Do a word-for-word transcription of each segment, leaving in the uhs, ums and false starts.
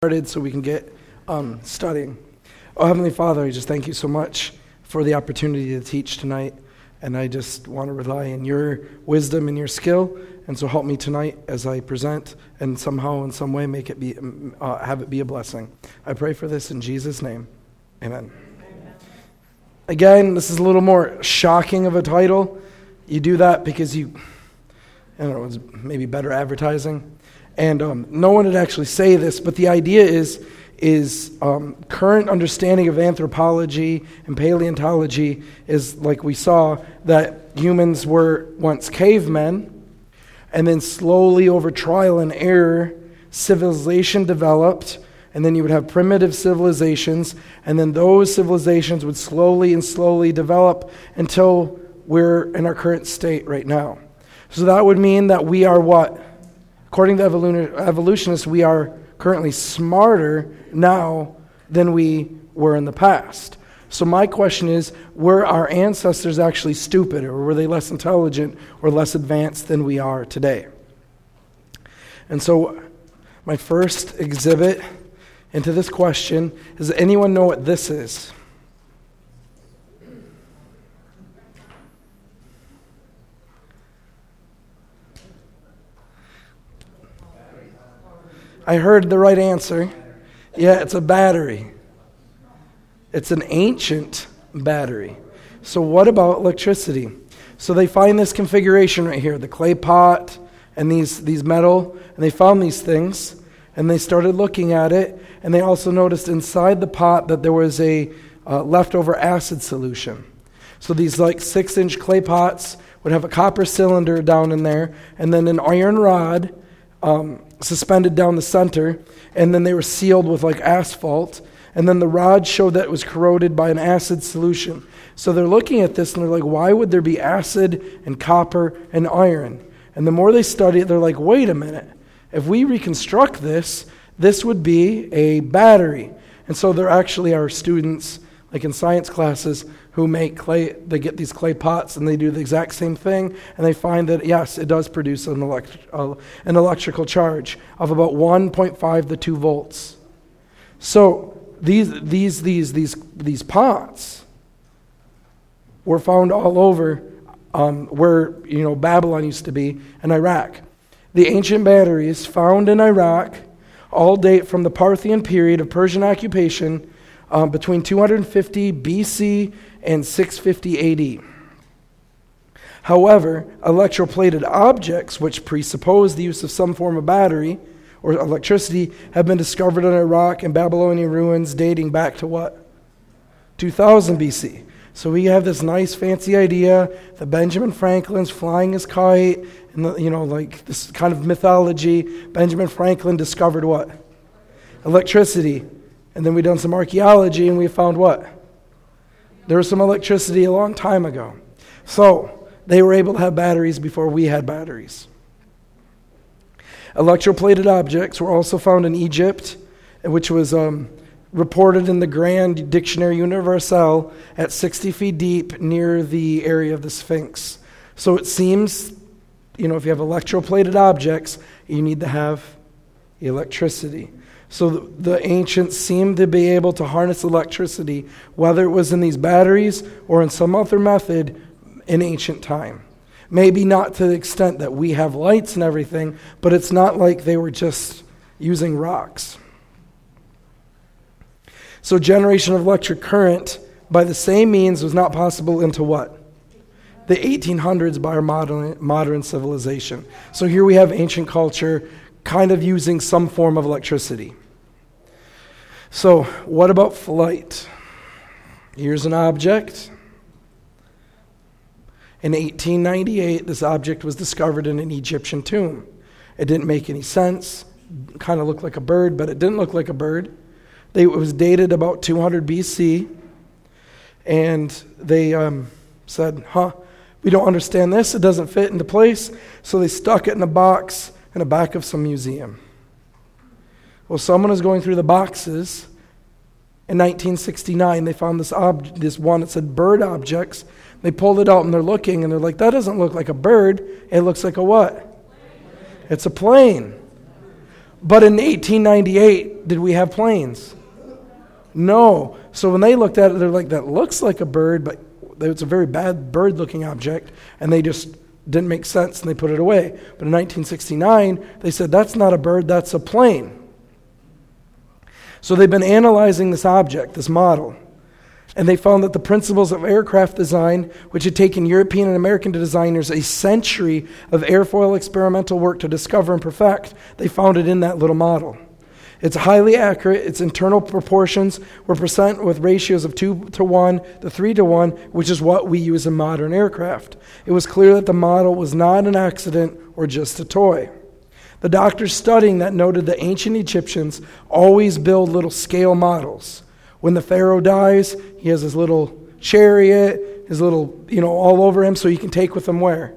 started so we can get um, studying. Oh, Heavenly Father, I just thank you so much for the opportunity to teach tonight, and I just want to rely on your wisdom and your skill, and so help me tonight as I present, and somehow in some way make it be, uh, have it be a blessing. I pray for this in Jesus' name. Amen. Amen. Again, this is a little more shocking of a title. You do that because you, I don't know, it's maybe better advertising. And um, no one would actually say this, but the idea is is um, current understanding of anthropology and paleontology is, like we saw, that humans were once cavemen, and then slowly over trial and error, civilization developed, and then you would have primitive civilizations, and then those civilizations would slowly and slowly develop until we're in our current state right now. So that would mean that we are what? According to evolutionists, we are currently smarter now than we were in the past. So my question is, were our ancestors actually stupid, or were they less intelligent or less advanced than we are today? And so my first exhibit into this question is, does anyone know what this is? I heard the right answer. Yeah, it's a battery. It's an ancient battery. So what about electricity? So they find this configuration right here, the clay pot and these, these metal, and they found these things, and they started looking at it, and they also noticed inside the pot that there was a uh, leftover acid solution. So these like six-inch clay pots would have a copper cylinder down in there, and then an iron rod um, suspended down the center, and then they were sealed with like asphalt, and then the rod showed that it was corroded by an acid solution. So they're looking at this and they're like, why would there be acid and copper and iron? And the more they study it, they're like, wait a minute, if we reconstruct this, this would be a battery. And so there actually are students, like in science classes, who make clay, they get these clay pots and they do the exact same thing, and they find that, yes, it does produce an, elect- uh, an electrical charge of about one point five to two volts. So these these these these these pots were found all over um, where you know Babylon used to be in Iraq. The ancient batteries found in Iraq all date from the Parthian period of Persian occupation, Um, between two hundred fifty B C and six fifty A D. However, electroplated objects, which presuppose the use of some form of battery or electricity, have been discovered in Iraq and Babylonian ruins dating back to what? two thousand B C. So we have this nice fancy idea that Benjamin Franklin's flying his kite, and the, you know, like this kind of mythology. Benjamin Franklin discovered what? Electricity. And then we done some archaeology, and we found what? There was some electricity a long time ago. So they were able to have batteries before we had batteries. Electroplated objects were also found in Egypt, which was um, reported in the Grand Dictionnaire Universelle at sixty feet deep near the area of the Sphinx. So it seems, you know, if you have electroplated objects, you need to have electricity. So the ancients seemed to be able to harness electricity, whether it was in these batteries or in some other method in ancient time. Maybe not to the extent that we have lights and everything, but it's not like they were just using rocks. So generation of electric current by the same means was not possible into what? The eighteen hundreds by our modern, modern civilization. So here we have ancient culture kind of using some form of electricity. So, what about flight? Here's an object. In eighteen ninety-eight, this object was discovered in an Egyptian tomb. It didn't make any sense. Kind of looked like a bird, but it didn't look like a bird. They, it was dated about two hundred B C, and they um, said, huh, we don't understand this. It doesn't fit into place. So they stuck it in a box in the back of some museum. Well, someone was going through the boxes in nineteen sixty-nine. They found this ob- this one that said bird objects. They pulled it out and they're looking and they're like, that doesn't look like a bird. It looks like a what? It's a plane. But in eighteen ninety-eight, did we have planes? No. So when they looked at it, they're like, that looks like a bird, but it's a very bad bird-looking object, and they just didn't make sense, and they put it away. But in nineteen sixty-nine, they said, that's not a bird, that's a plane. So they've been analyzing this object, this model, and they found that the principles of aircraft design, which had taken European and American designers a century of airfoil experimental work to discover and perfect, they found it in that little model. It's highly accurate. Its internal proportions were percent with ratios of two to one to three to one, which is what we use in modern aircraft. It was clear that the model was not an accident or just a toy. The doctors studying that noted that ancient Egyptians always build little scale models. When the pharaoh dies, he has his little chariot, his little, you know, all over him, so he can take with him where?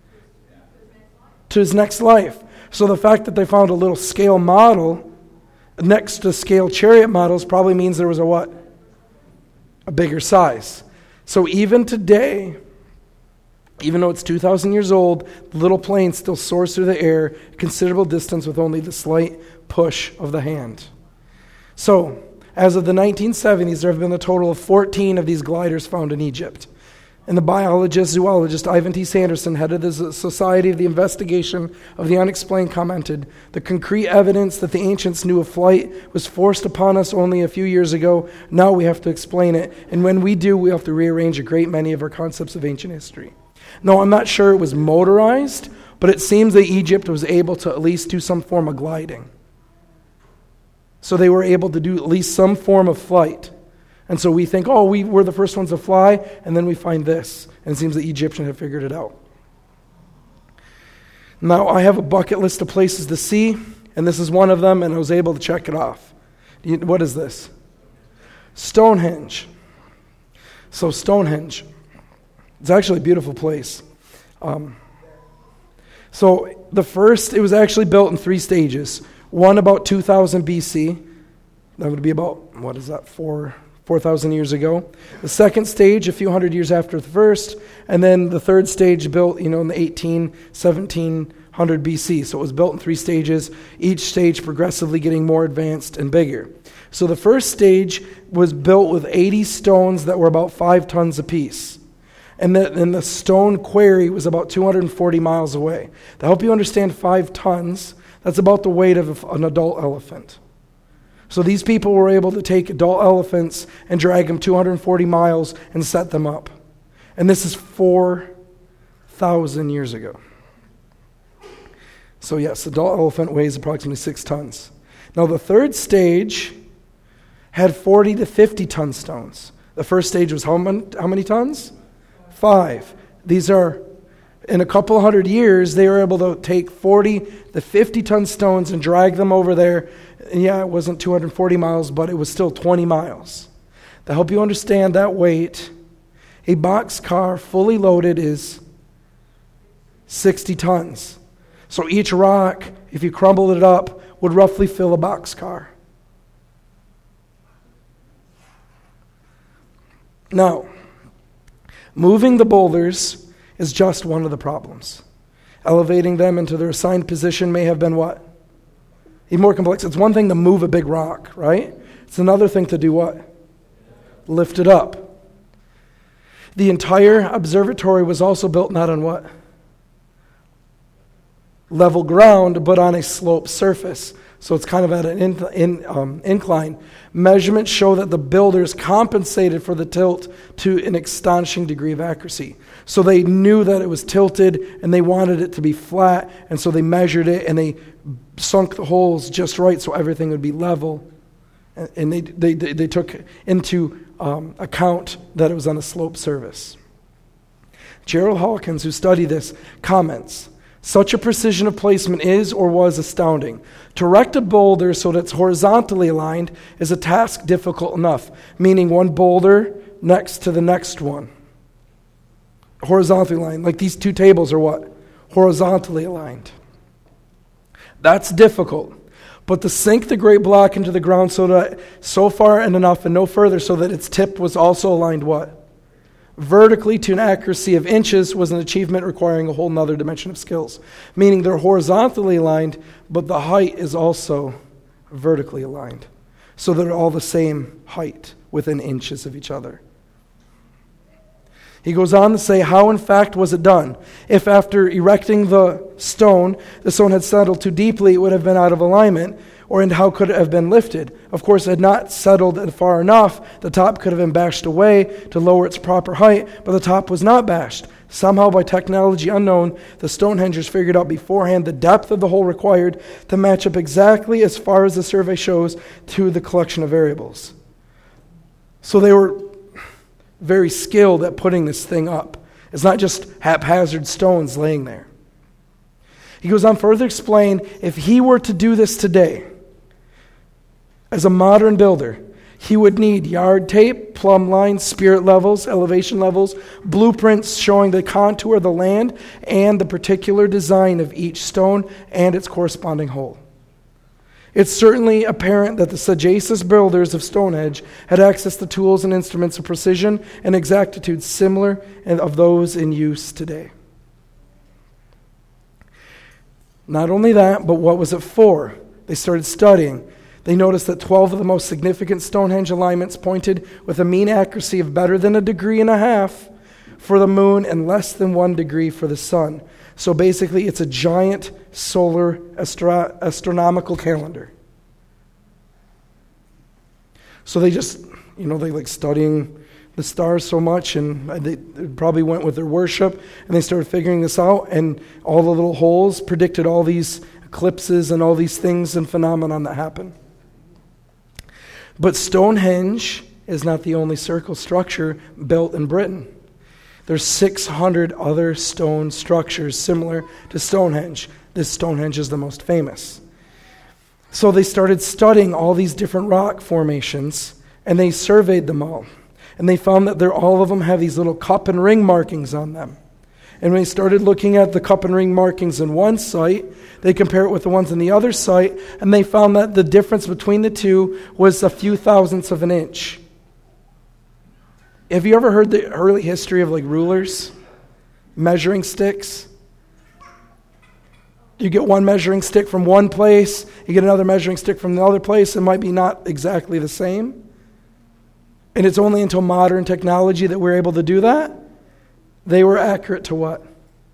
To his next life. So the fact that they found a little scale model next to scale chariot models probably means there was a what? A bigger size. So even today, even though it's two thousand years old, the little plane still soars through the air a considerable distance with only the slight push of the hand. So, as of the nineteen seventies, there have been a total of fourteen of these gliders found in Egypt. And the biologist, zoologist Ivan T. Sanderson, head of the Society of the Investigation of the Unexplained, commented, "The concrete evidence that the ancients knew of flight was forced upon us only a few years ago. Now we have to explain it. And when we do, we have to rearrange a great many of our concepts of ancient history." No, I'm not sure it was motorized, but it seems that Egypt was able to at least do some form of gliding. So they were able to do at least some form of flight. And so we think, oh, we were the first ones to fly, and then we find this. And it seems the Egyptians have figured it out. Now, I have a bucket list of places to see, and this is one of them, and I was able to check it off. You, what is this? Stonehenge. So Stonehenge. It's actually a beautiful place. Um, so the first, it was actually built in three stages. One about two thousand B C. That would be about, what is that, four... four thousand years ago. The second stage, a few hundred years after the first, and then the third stage built, you know, in the eighteen, seventeen hundred B C. So it was built in three stages, each stage progressively getting more advanced and bigger. So the first stage was built with eighty stones that were about five tons apiece. And the, and the stone quarry was about two hundred forty miles away. To help you understand five tons, that's about the weight of an adult elephant. So these people were able to take adult elephants and drag them two hundred forty miles and set them up. And this is four thousand years ago. So yes, adult elephant weighs approximately six tons. Now the third stage had forty to fifty ton stones. The first stage was how many, how many tons? Five. These are, in a couple hundred years, they were able to take forty to fifty ton stones and drag them over there. And yeah, it wasn't two hundred forty miles, but it was still twenty miles. To help you understand that weight, a boxcar fully loaded is sixty tons. So each rock, if you crumbled it up, would roughly fill a boxcar. Now, moving the boulders is just one of the problems. Elevating them into their assigned position may have been what? Even more complex. It's one thing to move a big rock, right? It's another thing to do what? Lift it up. The entire observatory was also built not on what? Level ground, but on a sloped surface. So it's kind of at an in, in, um, incline. Measurements show that the builders compensated for the tilt to an astonishing degree of accuracy. So they knew that it was tilted and they wanted it to be flat, and so they measured it and they sunk the holes just right so everything would be level. And they they they, they took into um, account that it was on a sloped surface. Gerald Hawkins, who studied this, comments, "Such a precision of placement is or was astounding. To erect a boulder so that it's horizontally aligned is a task difficult enough," meaning one boulder next to the next one. Horizontally aligned, like these two tables are what? Horizontally aligned. That's difficult. But to sink the great block into the ground so that so far and enough and no further so that its tip was also aligned what? vertically to an accuracy of inches was an achievement requiring a whole nother dimension of skills. Meaning they're horizontally aligned, but the height is also vertically aligned. So they're all the same height within inches of each other. He goes on to say, how in fact was it done? If after erecting the stone, the stone had settled too deeply, it would have been out of alignment, or and how could it have been lifted? Of course, it had not settled far enough. The top could have been bashed away to lower its proper height, but the top was not bashed. Somehow, by technology unknown, the Stonehengers figured out beforehand the depth of the hole required to match up exactly as far as the survey shows to the collection of variables. So they were very skilled at putting this thing up. It's not just haphazard stones laying there. He goes on further to explain, if he were to do this today, as a modern builder, he would need yard tape, plumb lines, spirit levels, elevation levels, blueprints showing the contour of the land and the particular design of each stone and its corresponding hole. It's certainly apparent that the sagacious builders of Stonehenge had access to tools and instruments of precision and exactitude similar of those in use today. Not only that, but what was it for? They started studying. They noticed that twelve of the most significant Stonehenge alignments pointed with a mean accuracy of better than a degree and a half for the moon and less than one degree for the sun. So basically, it's a giant solar astro- astronomical calendar. So they just, you know, they like studying the stars so much, and they probably went with their worship, and they started figuring this out, and all the little holes predicted all these eclipses and all these things and phenomenon that happen. But Stonehenge is not the only circle structure built in Britain. There's six hundred other stone structures similar to Stonehenge. This Stonehenge is the most famous. So they started studying all these different rock formations, and they surveyed them all. And they found that they're, all of them have these little cup and ring markings on them. And when they started looking at the cup and ring markings in one site, they compare it with the ones in the other site, and they found that the difference between the two was a few thousandths of an inch. Have you ever heard the early history of like rulers, measuring sticks? You get one measuring stick from one place, you get another measuring stick from the other place, it might be not exactly the same. And it's only until modern technology that we're able to do that. They were accurate to what?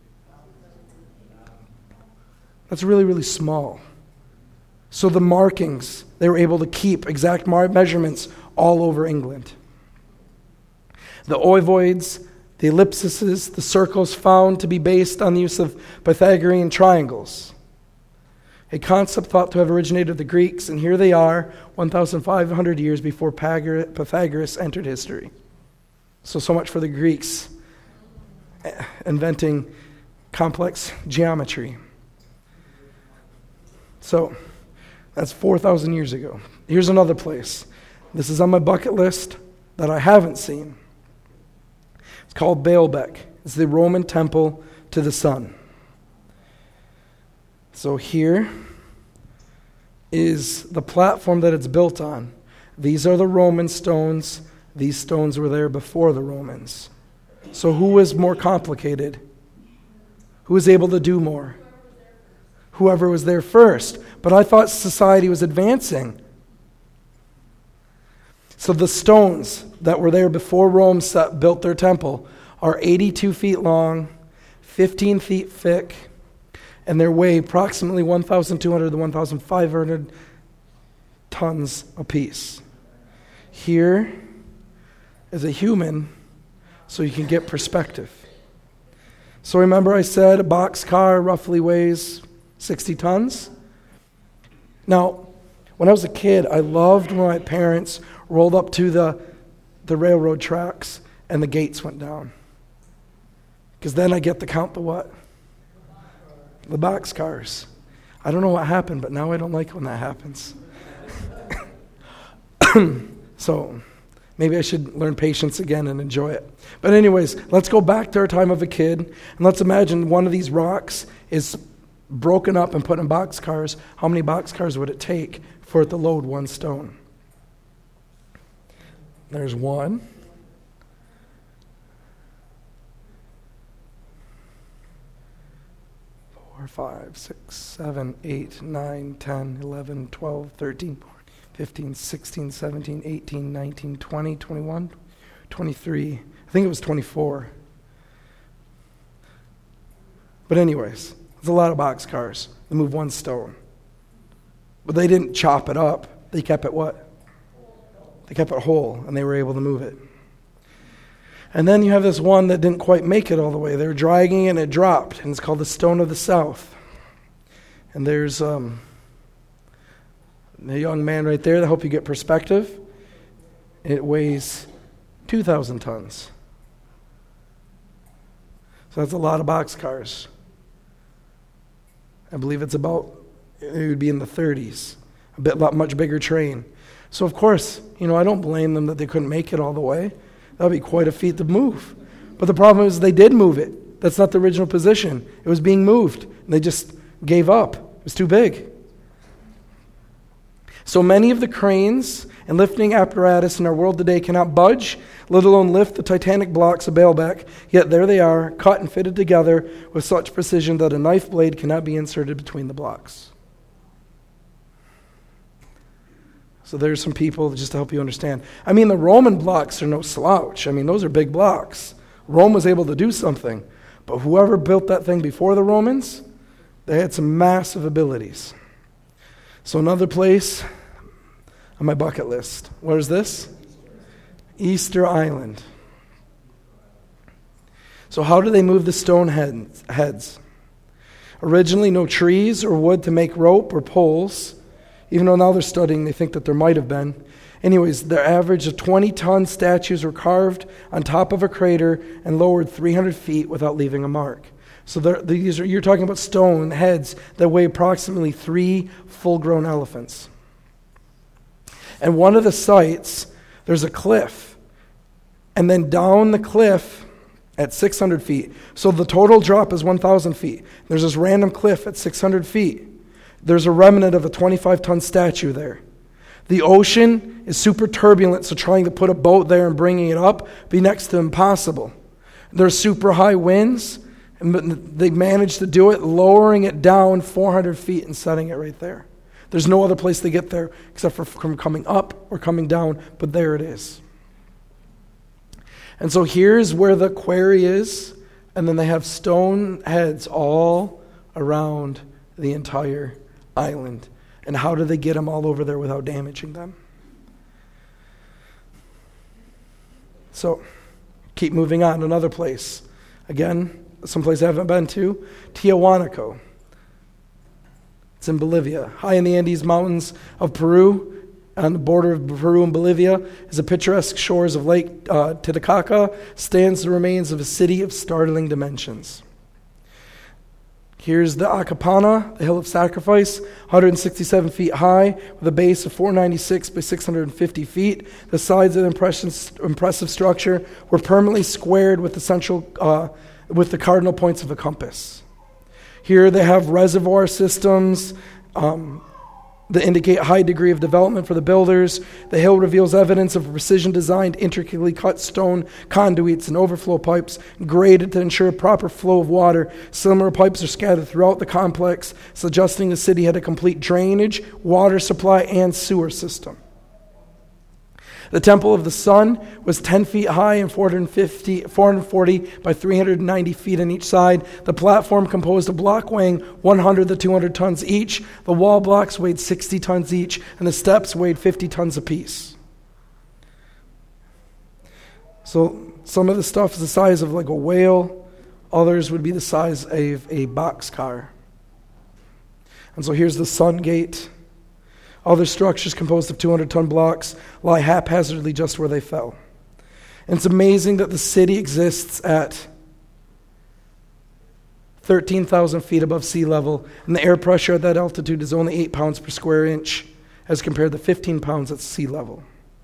That's really, really small. So the markings, they were able to keep exact mar- measurements all over England. The ovoids, the ellipses, the circles found to be based on the use of Pythagorean triangles. A concept thought to have originated with the Greeks, and here they are, one thousand five hundred years before Pythagoras entered history. So, so much for the Greeks inventing complex geometry. So, that's four thousand years ago. Here's another place. This is on my bucket list that I haven't seen. It's called Baalbek. It's the Roman temple to the sun. So here is the platform that it's built on. These are the Roman stones. These stones were there before the Romans. So who was more complicated? Who was able to do more? Whoever was there first. But I thought society was advancing. So the stones that were there before Rome set, built their temple are eighty-two feet long, fifteen feet thick, and they weigh approximately one thousand two hundred to one thousand five hundred tons apiece. Here is a human, so you can get perspective. So remember I said a boxcar roughly weighs sixty tons? Now, when I was a kid, I loved when my parents rolled up to the, the railroad tracks and the gates went down. Because then I get to count the what? The boxcars. I don't know what happened, but now I don't like when that happens. So maybe I should learn patience again and enjoy it. But anyways, let's go back to our time of a kid, and let's imagine one of these rocks is broken up and put in boxcars. How many boxcars would it take for it to load one stone? There's one. four, five, six, seven, eight, nine, ten, eleven, twelve, thirteen, fifteen, sixteen, seventeen, eighteen, nineteen, twenty, twenty-one, twenty-three. I think it was twenty-four. But anyways, it's a lot of boxcars. They moved one stone. But they didn't chop it up. They kept it what? They kept it whole, and they were able to move it. And then you have this one that didn't quite make it all the way. They were dragging it and it dropped, and it's called the Stone of the South. And there's um, a young man right there to help you get perspective. It weighs two thousand tons. So that's a lot of boxcars. I believe it's about, it would be in the thirties. A bit, lot much bigger train. So of course, you know, I don't blame them that they couldn't make it all the way. That would be quite a feat to move. But the problem is they did move it. That's not the original position. It was being moved. And they just gave up. It was too big. So many of the cranes and lifting apparatus in our world today cannot budge, let alone lift the titanic blocks of Baalbek. Yet there they are, cut and fitted together with such precision that a knife blade cannot be inserted between the blocks. So there's some people just to help you understand. I mean, the Roman blocks are no slouch. I mean, those are big blocks. Rome was able to do something. But whoever built that thing before the Romans, they had some massive abilities. So another place on my bucket list. Where is this? Easter Island. So how do they move the stone heads? Originally, no trees or wood to make rope or poles. Even though now they're studying, they think that there might have been. Anyways, their average of twenty-ton statues were carved on top of a crater and lowered three hundred feet without leaving a mark. So these are, you're talking about stone heads that weigh approximately three full-grown elephants. And one of the sites, there's a cliff. And then down the cliff at six hundred feet. So the total drop is one thousand feet. There's this random cliff at six hundred feet. There's a remnant of a twenty-five ton statue there. The ocean is super turbulent, so trying to put a boat there and bringing it up be next to impossible. There's super high winds, and they managed to do it, lowering it down four hundred feet and setting it right there. There's no other place to get there except for from coming up or coming down, but there it is. And so here's where the quarry is, and then they have stone heads all around the entire island. And how do they get them all over there without damaging them? So, keep moving on. Another place. Again, someplace I haven't been to. Tiahuanaco. It's in Bolivia. High in the Andes Mountains of Peru, on the border of Peru and Bolivia, is the picturesque shores of Lake uh, Titicaca, stands the remains of a city of startling dimensions. Here's the Acapana, the Hill of Sacrifice, one hundred sixty-seven feet high, with a base of four hundred ninety-six by six hundred fifty feet. The sides of the impressive structure were permanently squared with the central, uh, with the cardinal points of a compass. Here they have reservoir systems um, that indicate a high degree of development for the builders. The hill reveals evidence of precision-designed, intricately cut stone conduits and overflow pipes graded to ensure proper flow of water. Similar pipes are scattered throughout the complex, suggesting the city had a complete drainage, water supply, and sewer system. The Temple of the Sun was ten feet high and four hundred fifty, four hundred forty by three hundred ninety feet on each side. The platform composed of block weighing one hundred to two hundred tons each. The wall blocks weighed sixty tons each, and the steps weighed fifty tons apiece. So some of the stuff is the size of like a whale. Others would be the size of a boxcar. And so here's the Sun Gate. Other structures composed of two hundred ton blocks lie haphazardly just where they fell. And it's amazing that the city exists at thirteen thousand feet above sea level, and the air pressure at that altitude is only eight pounds per square inch as compared to fifteen pounds at sea level.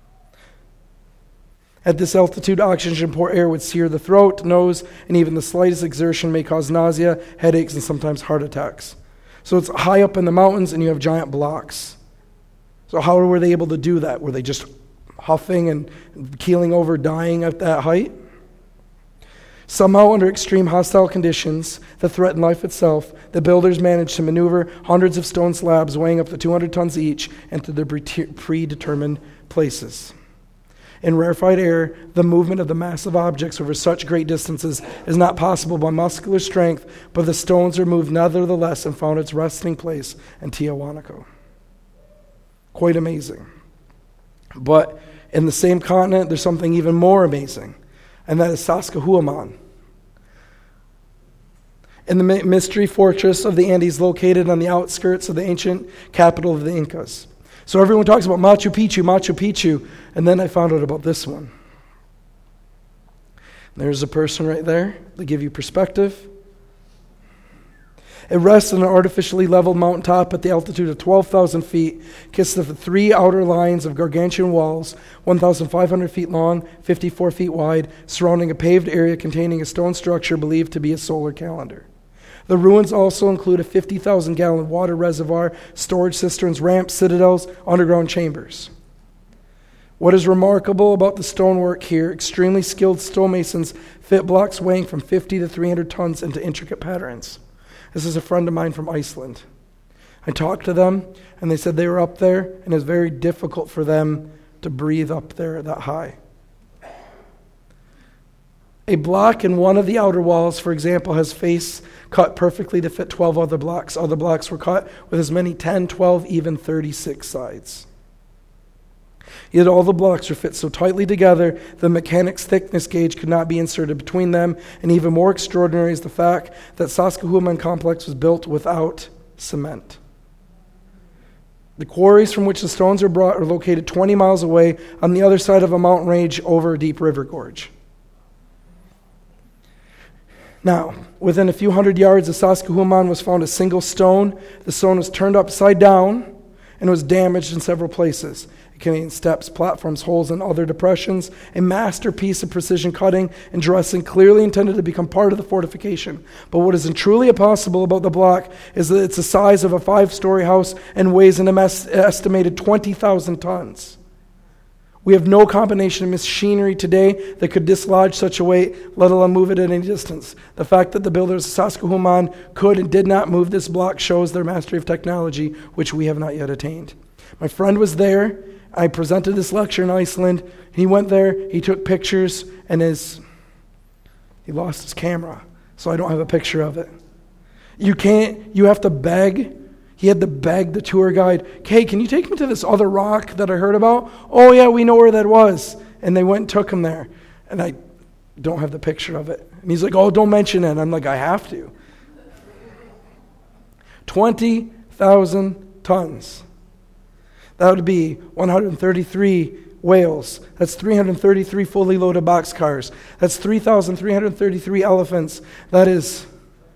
At this altitude, oxygen-poor air would sear the throat, nose, and even the slightest exertion may cause nausea, headaches, and sometimes heart attacks. So it's high up in the mountains, and you have giant blocks. So how were they able to do that? Were they just huffing and keeling over, dying at that height? Somehow, under extreme hostile conditions that threaten life itself, the builders managed to maneuver hundreds of stone slabs weighing up to two hundred tons each into their predetermined places. In rarefied air, the movement of the massive objects over such great distances is not possible by muscular strength, but the stones are moved nevertheless and found its resting place in Tiahuanaco. Quite amazing. But in the same continent, there's something even more amazing, and that is Sacsayhuaman. In the mystery fortress of the Andes located on the outskirts of the ancient capital of the Incas. So everyone talks about Machu Picchu, Machu Picchu, and then I found out about this one. There's a person right there to give you perspective. It rests on an artificially leveled mountaintop at the altitude of twelve thousand feet, consists of three outer lines of gargantuan walls, one thousand five hundred feet long, fifty-four feet wide, surrounding a paved area containing a stone structure believed to be a solar calendar. The ruins also include a fifty thousand gallon water reservoir, storage cisterns, ramps, citadels, underground chambers. What is remarkable about the stonework here, extremely skilled stonemasons fit blocks weighing from fifty to three hundred tons into intricate patterns. This is a friend of mine from Iceland. I talked to them, and they said they were up there, and it's very difficult for them to breathe up there that high. A block in one of the outer walls, for example, has face cut perfectly to fit twelve other blocks. Other blocks were cut with as many ten, twelve, even thirty-six sides. Yet all the blocks are fit so tightly together, the mechanic's thickness gauge could not be inserted between them, and even more extraordinary is the fact that Sacsayhuaman complex was built without cement. The quarries from which the stones are brought are located twenty miles away on the other side of a mountain range over a deep river gorge. Now, within a few hundred yards of Sacsayhuaman was found a single stone. The stone was turned upside down and was damaged in several places. It contained steps, platforms, holes, and other depressions. A masterpiece of precision cutting and dressing, clearly intended to become part of the fortification. But what is truly impossible about the block is that it's the size of a five-story house and weighs an estimated twenty thousand tons. We have no combination of machinery today that could dislodge such a weight, let alone move it at any distance. The fact that the builders of Sacsayhuaman could and did not move this block shows their mastery of technology, which we have not yet attained. My friend was there. I presented this lecture in Iceland. He went there, he took pictures, and his he lost his camera, so I don't have a picture of it. You can't, you have to beg. He had to beg the tour guide, "Hey, can you take me to this other rock that I heard about?" "Oh yeah, we know where that was." And they went and took him there. And I don't have the picture of it. And he's like, "Oh, don't mention it." And I'm like, "I have to." twenty thousand tons. That would be one hundred thirty-three whales. That's three hundred thirty-three fully loaded boxcars. That's three thousand three hundred thirty-three elephants. That is,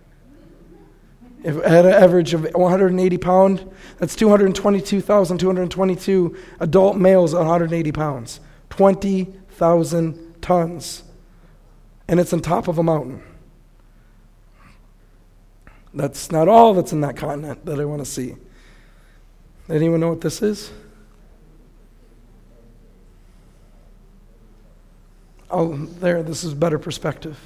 if at an average of one hundred eighty pounds, that's two hundred twenty-two thousand two hundred twenty-two adult males at one hundred eighty pounds. twenty thousand tons. And it's on top of a mountain. That's not all that's in that continent that I want to see. Anyone know what this is? Oh, there, this is better perspective.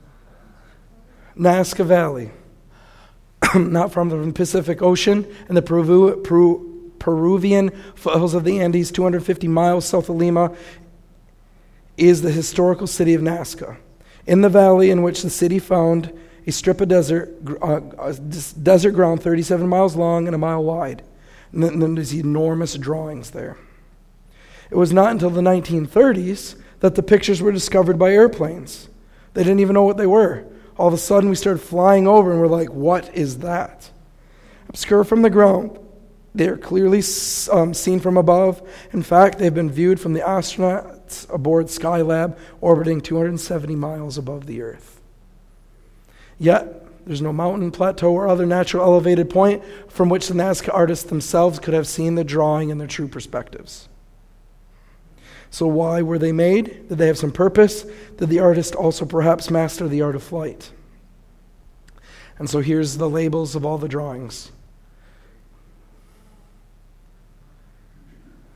Nazca Valley. Not from the Pacific Ocean and the Peru, Peru, Peruvian foothills of the Andes, two hundred fifty miles south of Lima, is the historical city of Nazca. In the valley in which the city found a strip of desert, uh, desert ground thirty-seven miles long and a mile wide. And then, then there's enormous drawings there. It was not until the nineteen thirties that the pictures were discovered by airplanes. They didn't even know what they were. All of a sudden we started flying over and we're like, what is that? Obscure from the ground, they are clearly um, seen from above. In fact, they've been viewed from the astronauts aboard Skylab orbiting two hundred seventy miles above the Earth. Yet, there's no mountain, plateau, or other natural elevated point from which the Nazca artists themselves could have seen the drawing in their true perspectives. So why were they made? Did they have some purpose? Did the artist also perhaps master the art of flight? And so here's the labels of all the drawings.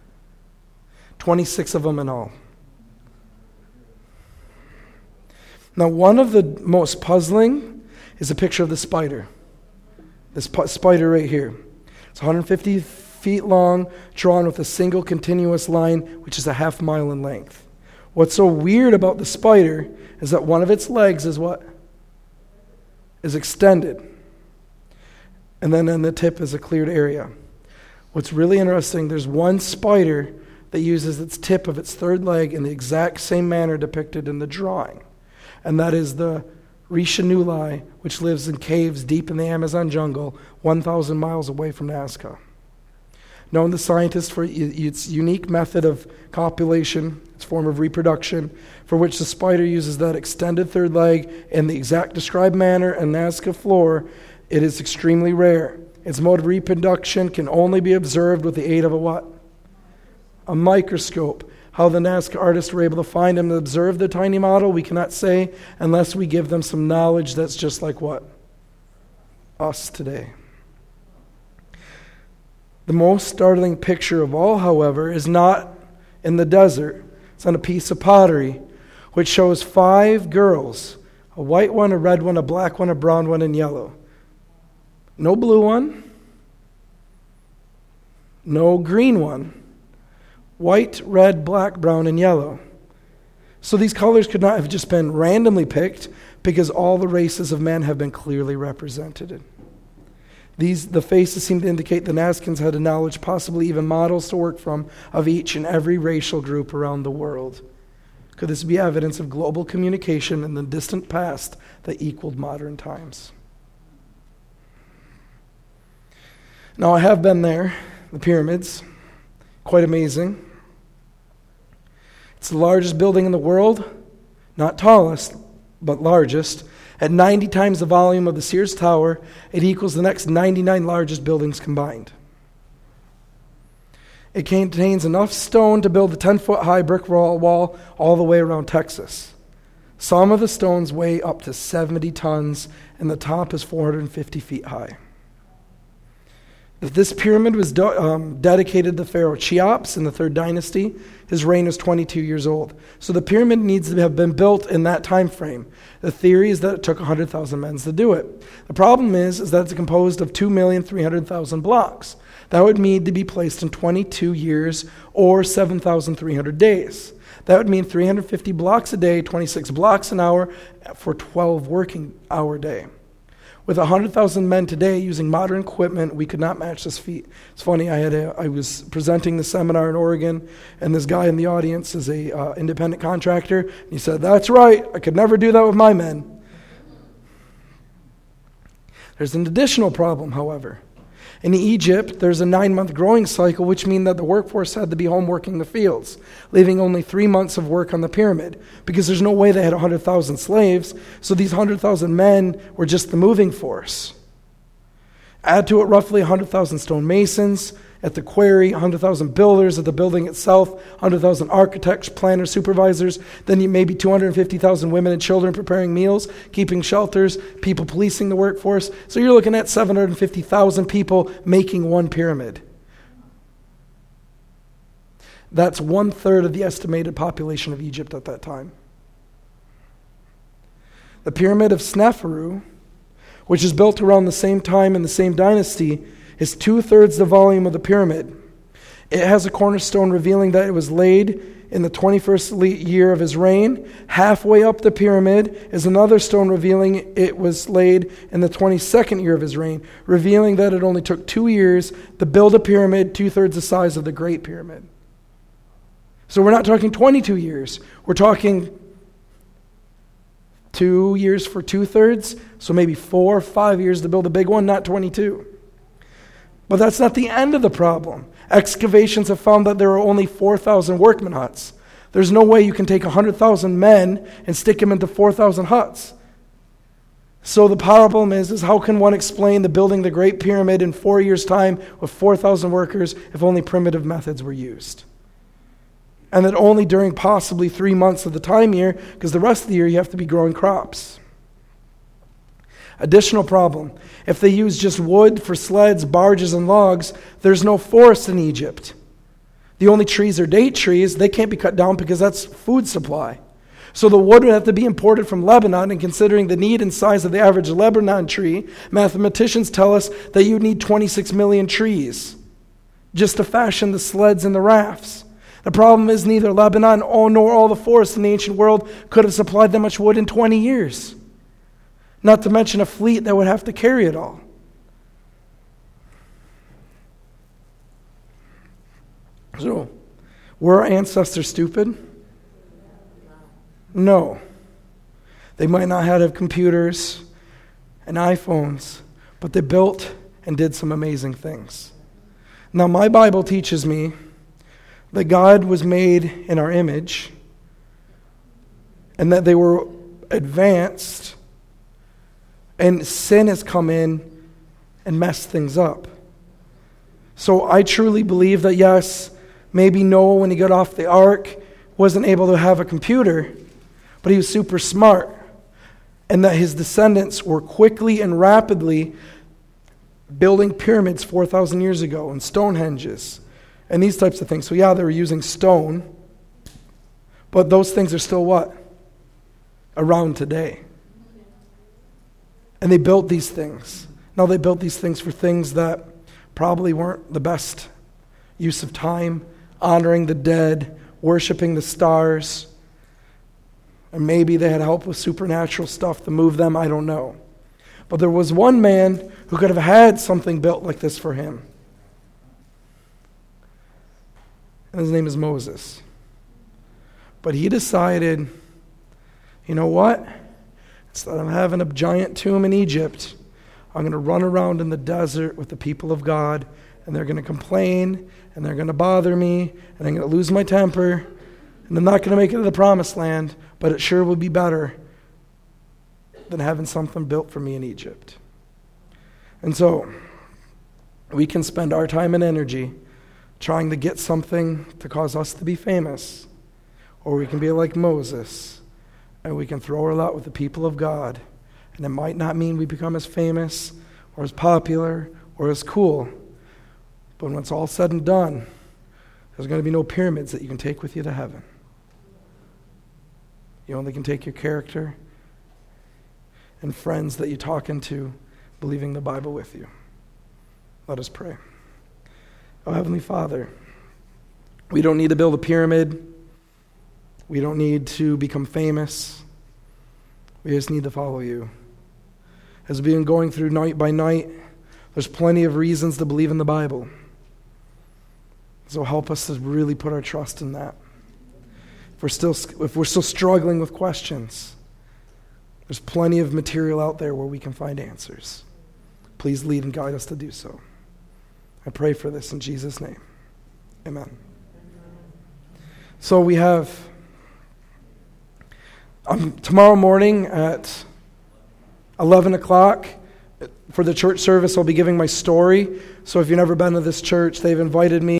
twenty-six of them in all. Now, one of the most puzzling is a picture of the spider. This pu- spider right here. It's one hundred fifty feet long, drawn with a single continuous line, which is a half mile in length. What's so weird about the spider is that one of its legs is what? Is extended. And then on the tip is a cleared area. What's really interesting, there's one spider that uses its tip of its third leg in the exact same manner depicted in the drawing. And that is the Rishanuli, which lives in caves deep in the Amazon jungle, one thousand miles away from Nazca. Known to scientists for its unique method of copulation, its form of reproduction, for which the spider uses that extended third leg in the exact described manner in Nazca floor, it is extremely rare. Its mode of reproduction can only be observed with the aid of a what? A microscope. How the Nazca artists were able to find and observe the tiny model, we cannot say unless we give them some knowledge that's just like what? Us today. The most startling picture of all, however, is not in the desert. It's on a piece of pottery, which shows five girls, a white one, a red one, a black one, a brown one, and yellow. No blue one. No green one. White, red, black, brown, and yellow. So these colors could not have just been randomly picked because all the races of men have been clearly represented. These, the faces seem to indicate the Nazcans had a knowledge, possibly even models to work from, of each and every racial group around the world. Could this be evidence of global communication in the distant past that equaled modern times? Now, I have been there, the pyramids. Quite amazing. It's the largest building in the world, not tallest, but largest. At ninety times the volume of the Sears Tower, it equals the next ninety-nine largest buildings combined. It contains enough stone to build a ten-foot high brick wall all the way around Texas. Some of the stones weigh up to seventy tons, and the top is four hundred fifty feet high. This pyramid was do, um, dedicated to Pharaoh Cheops in the third dynasty. His reign was twenty-two years old. So the pyramid needs to have been built in that time frame. The theory is that it took one hundred thousand men to do it. The problem is, is that it's composed of two million three hundred thousand blocks. That would need to be placed in twenty-two years or seven thousand three hundred days. That would mean three hundred fifty blocks a day, twenty-six blocks an hour for twelve working hour day. With one hundred thousand men today using modern equipment, we could not match this feat. It's funny, I had a, I was presenting the seminar in Oregon, and this guy in the audience is a uh, independent contractor. And he said, "That's right, I could never do that with my men." There's an additional problem, however. In Egypt, there's a nine-month growing cycle, which means that the workforce had to be home working the fields, leaving only three months of work on the pyramid, because there's no way they had one hundred thousand slaves, so these one hundred thousand men were just the moving force. Add to it roughly one hundred thousand stonemasons at the quarry, one hundred thousand builders at the building itself, one hundred thousand architects, planners, supervisors, then you maybe two hundred fifty thousand women and children preparing meals, keeping shelters, people policing the workforce. So you're looking at seven hundred fifty thousand people making one pyramid. That's one third of the estimated population of Egypt at that time. The pyramid of Sneferu, which is built around the same time in the same dynasty, is two-thirds the volume of the pyramid. It has a cornerstone revealing that it was laid in the twenty-first year of his reign. Halfway up the pyramid is another stone revealing it was laid in the twenty-second year of his reign, revealing that it only took two years to build a pyramid two-thirds the size of the Great Pyramid. So we're not talking twenty-two years. We're talking two years for two-thirds, so maybe four or five years to build a big one, not twenty-two. But that's not the end of the problem. Excavations have found that there are only four thousand workman huts. There's no way you can take one hundred thousand men and stick them into four thousand huts. So the problem is, is how can one explain the building the Great Pyramid in four years' time with four thousand workers if only primitive methods were used? And that only during possibly three months of the time year, because the rest of the year you have to be growing crops. Additional problem. If they use just wood for sleds, barges, and logs, there's no forest in Egypt. The only trees are date trees. They can't be cut down because that's food supply. So the wood would have to be imported from Lebanon, and considering the need and size of the average Lebanon tree, mathematicians tell us that you need twenty-six million trees just to fashion the sleds and the rafts. The problem is neither Lebanon nor all the forests in the ancient world could have supplied that much wood in twenty years. Not to mention a fleet that would have to carry it all. So, were our ancestors stupid? No. They might not have computers and iPhones, but they built and did some amazing things. Now, my Bible teaches me that God was made in our image and that they were advanced, and sin has come in and messed things up. So I truly believe that, yes, maybe Noah, when he got off the ark, wasn't able to have a computer, but he was super smart, and that his descendants were quickly and rapidly building pyramids four thousand years ago and Stonehenges and these types of things. So yeah, they were using stone, but those things are still what? Around today. And they built these things. Now they built these things for things that probably weren't the best use of time, honoring the dead, worshiping the stars. And maybe they had help with supernatural stuff to move them, I don't know. But there was one man who could have had something built like this for him. And his name is Moses. But he decided, you know what? Instead of having a giant tomb in Egypt, I'm going to run around in the desert with the people of God, and they're going to complain, and they're going to bother me, and I'm going to lose my temper, and I'm not going to make it to the promised land, but it sure will be better than having something built for me in Egypt. And so, we can spend our time and energy trying to get something to cause us to be famous, or we can be like Moses, and we can throw our lot with the people of God. And it might not mean we become as famous or as popular or as cool, but when it's all said and done, there's going to be no pyramids that you can take with you to heaven. You only can take your character and friends that you talk into believing the Bible with you. Let us pray. Oh, Heavenly Father, we don't need to build a pyramid. We don't need to become famous. We just need to follow you. As we've been going through night by night, there's plenty of reasons to believe in the Bible. So help us to really put our trust in that. If we're still, if we're still struggling with questions, there's plenty of material out there where we can find answers. Please lead and guide us to do so. I pray for this in Jesus' name. Amen. So we have um, tomorrow morning at eleven o'clock for the church service, I'll be giving my story. So if you've never been to this church, they've invited me.